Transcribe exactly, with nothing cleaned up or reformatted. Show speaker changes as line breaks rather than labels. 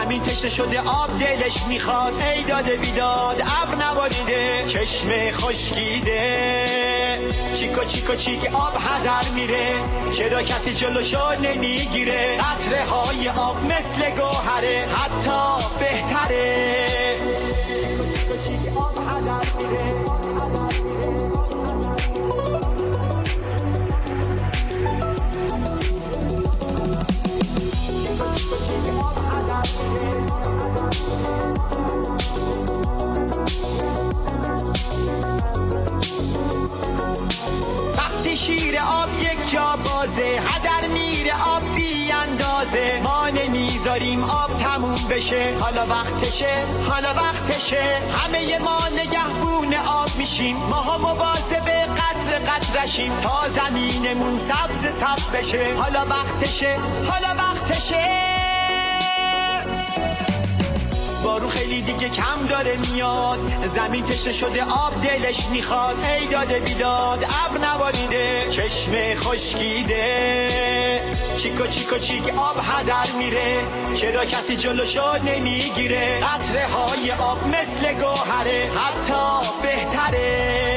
زمین تشنه شده آب دلش میخواد، ای داده بیداد ابر نباریده چشم خشکیده. چیکو چیکو چیک آب هدر میره، چرا کسی جلوشو نمیگیره؟ قطره های آب مثل گوهره، حتی بهتره. چیکو چیک آب هدر میره. شیر آب یک جا بازه، هدر میره آب بی اندازه. ما نمیذاریم آب تموم بشه، حالا وقتشه حالا وقتشه. همه ما نگهبون آب میشیم، ماها مواظب قطر قطرشیم تا زمینمون سبز سبز بشه. حالا وقتشه حالا وقتشه. بارون خیلی دیگه کم داره میاد، زمین تشنه شده آب دلش میخواد، ای داده بیداد ابر نباریده چشم خشکیده. چیکو چیکو چیک آب هدر میره، چرا کسی جلوشو نمیگیره؟ قطره های آب مثل گوهره، حتی بهتره.